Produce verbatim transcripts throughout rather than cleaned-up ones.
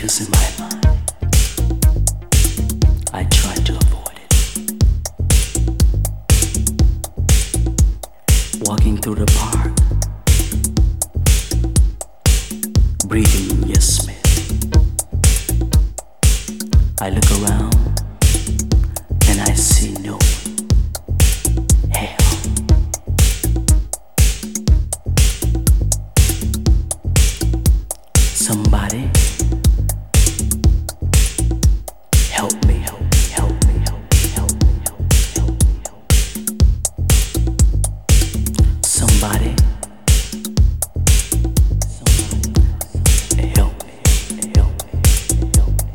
confusing my mind. I try to avoid it. Walking through the park, breathing your smell. I look around and I see no hell. Somebody help me, help me, help me, help me, help me, help me, help me, help me. Somebody, somebody help me, help me, help me.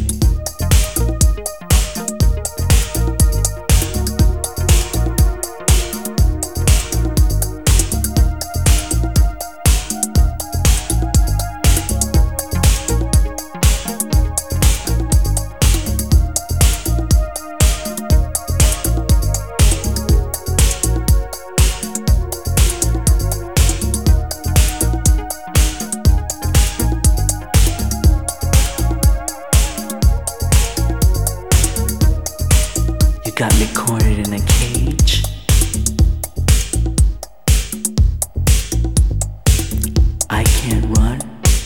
You got me cornered in a cage. I can't run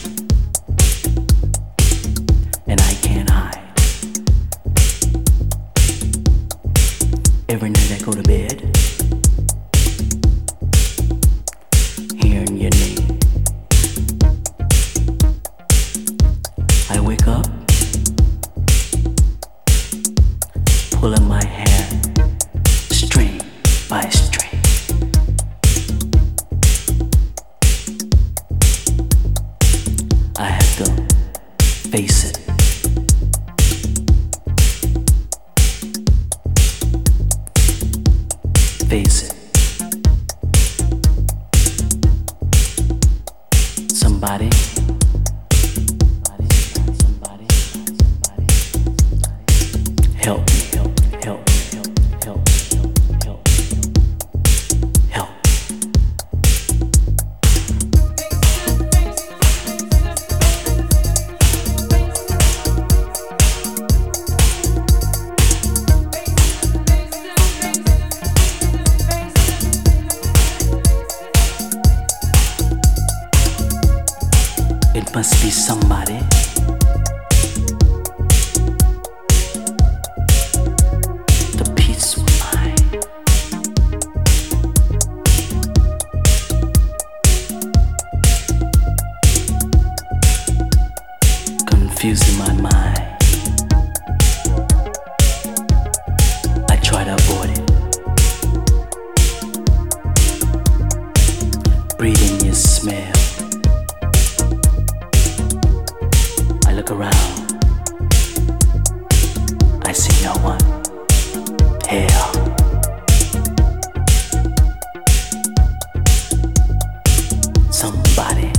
and I can't hide. Every night I go to bed hearing your name. I wake up pulling my hair string by string. I have to face it. Face it. Somebody, somebody, somebody, help me. Help, help, help, help, help, help. It must be somebody. Confusing my mind. I try to avoid it. Breathing your smell. I look around. I see no one. Hell. Somebody.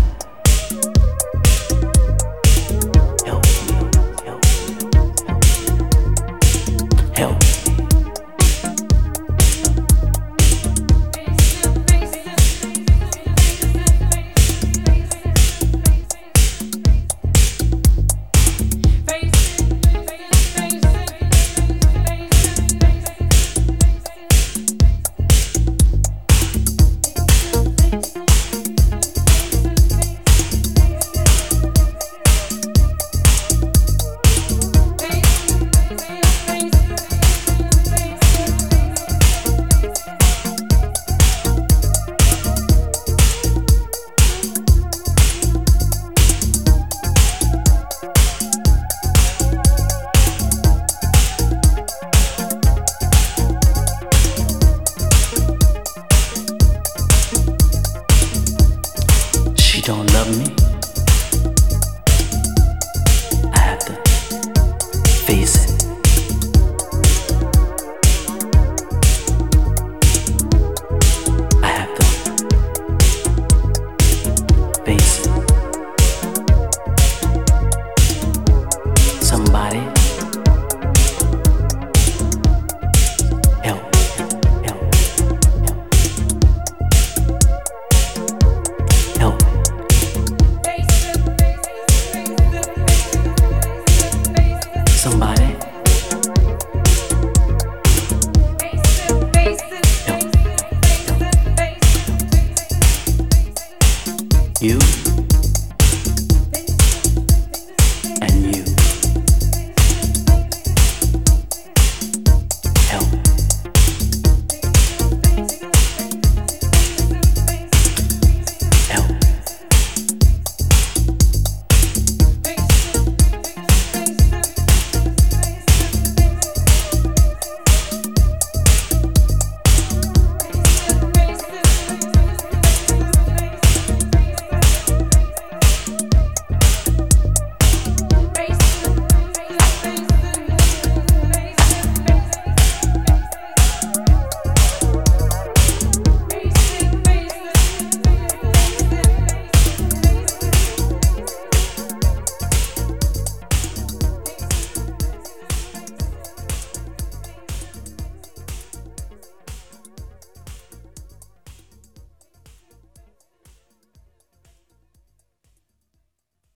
somebody.